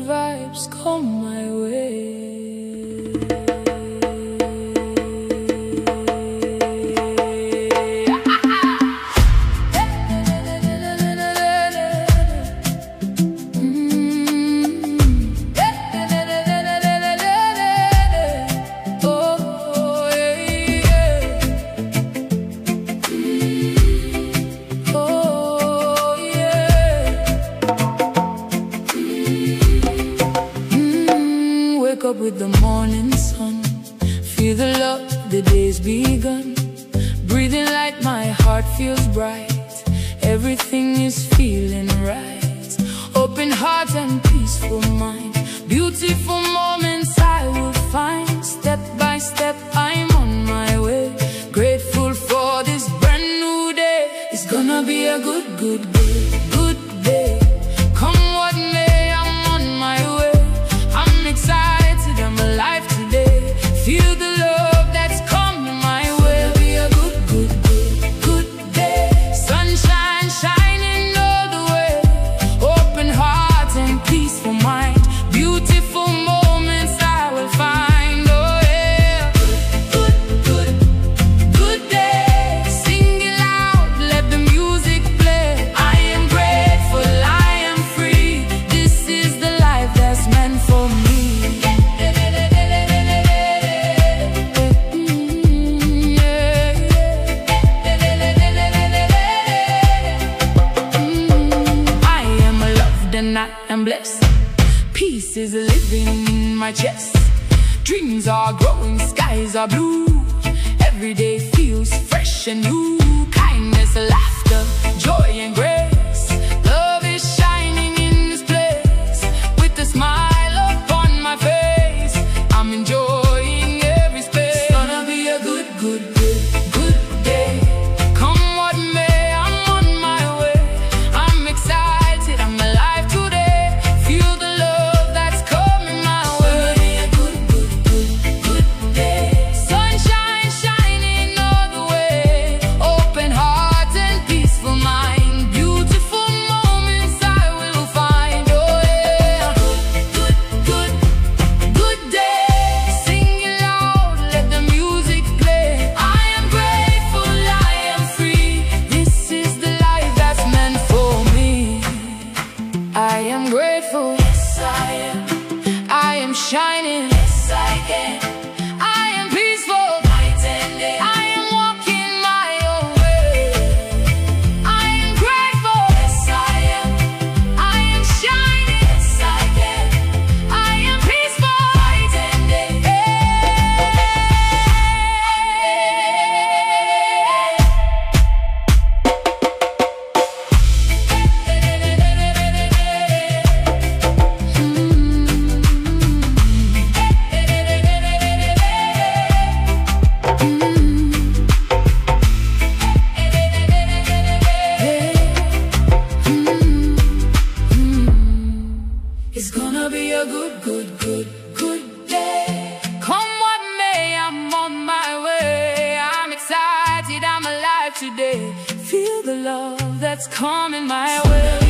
vibes come my way. Wake up with the morning sun, feel the love, the day's begun. Breathing light, my heart feels bright, everything is feeling right. Open heart and peaceful mind, beautiful moments I will find. Step by step I'm on my way, grateful for this brand new day. It's gonna be a good day. Come what may, I'm on my way. I'm excited, I'm alive today. Feel the love that's coming my way. It'll be a good day. Sunshine shining all the way. Open heart and peaceful mind, beautiful moments I will find. Oh yeah. Good day. Sing it loud, let the music play. I am grateful, I am free. This is the life that's meant for me. I am blessed, peace is living in my chest. Dreams are growing, skies are blue. Every day feels fresh and new. Kindness, laughter, joy and grace. Love is shining in this place. With a smile upon my face, I'm enjoying every space. It's gonna be a good day. Come what may, I'm on my way. I'm excited, I'm alive today. Feel the love that's coming my way. Good day. Sunshine shining all the way. Open heart and peaceful mind, beautiful moments I will find. Oh yeah. Good day. Sing it loud, let the music play. I am grateful, I am free. This is the life that's meant for me. I am grateful, yes I am. I am shining, yes I can. I am peaceful, night and day. I am walking my own way. I am grateful, yes I am. I am shining, yes I can. I am peaceful, night and day. It's gonna be a good day. Come what may, I'm on my way. I'm excited, I'm alive today. Feel the love that's coming my way.